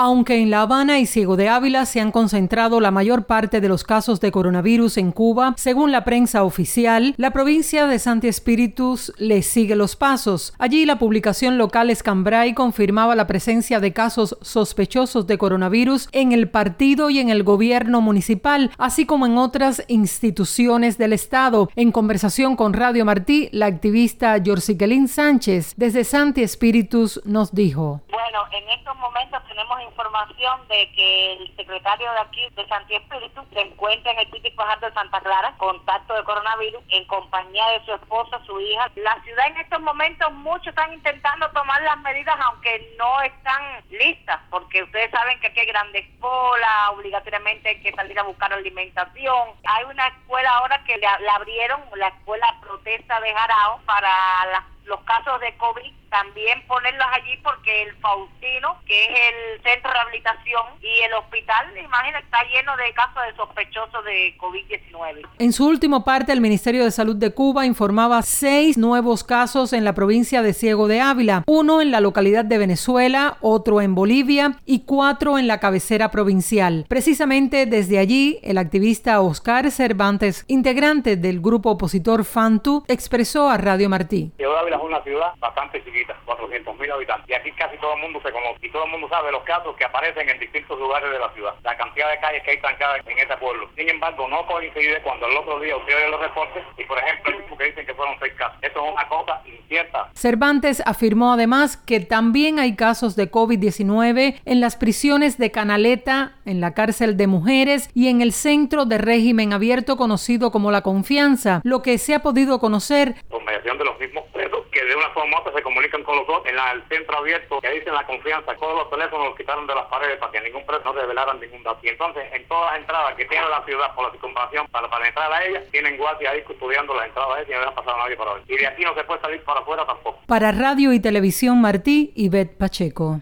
Aunque en La Habana y Ciego de Ávila se han concentrado la mayor parte de los casos de coronavirus en Cuba, según la prensa oficial, la provincia de Santi Espíritus le sigue los pasos. Allí la publicación local Escambray confirmaba la presencia de casos sospechosos de coronavirus en el partido y en el gobierno municipal, así como en otras instituciones del Estado. En conversación con Radio Martí, la activista Yorsiquelín Sánchez, desde Santi Espíritus, nos dijo: Bueno, en estos momentos tenemos información de que el secretario de aquí de Santi Espíritu se encuentra en el típico Bajar de Santa Clara, contacto de coronavirus, en compañía de su esposa, su hija. La ciudad en estos momentos muchos están intentando tomar las medidas, aunque no están listas, porque ustedes saben que aquí hay grandes colas, obligatoriamente hay que salir a buscar alimentación. Hay una escuela ahora que la abrieron, la escuela Protesta de Jarao, para los casos de COVID, también ponerlos allí, porque el Faustino, que es el centro de rehabilitación, y el hospital, imagina, está lleno de casos de sospechosos de COVID-19. En su último parte, el Ministerio de Salud de Cuba informaba 6 nuevos casos en la provincia de Ciego de Ávila, 1 en la localidad de Venezuela, otro en Bolivia y 4 en la cabecera provincial. Precisamente desde allí, el activista Oscar Cervantes, integrante del grupo opositor FANTU, expresó a Radio Martí: Ciego de Ávila es una ciudad bastante chiquita, 400.000 habitantes, y aquí casi todo el mundo se conoce y todo el mundo sabe los casos que aparecen en distintos lugares de la ciudad, la cantidad de calles que hay trancadas en este pueblo. Sin embargo, no coincide cuando el otro día usted ve los reportes y, por ejemplo, el que dicen que fueron 6 casos. Esto es una cosa incierta. Cervantes afirmó además que también hay casos de COVID-19 en las prisiones de Canaleta, en la cárcel de mujeres y en el centro de régimen abierto conocido como La Confianza, lo que se ha podido conocer por mediación de los mismos presos que de una forma u otra se comunican con los otros en el centro abierto, que dicen La Confianza. Todos los teléfonos los quitaron de las paredes para que ningún preso no revelaran ningún dato. Y entonces, en todas las entradas que tiene la ciudad por la circunvalación para entrar a ella, tienen guardias ahí custodiando las entradas y no ha pasado nadie para hoy. Y de aquí no se puede salir para afuera tampoco. Para Radio y Televisión Martí, Ivette Pacheco.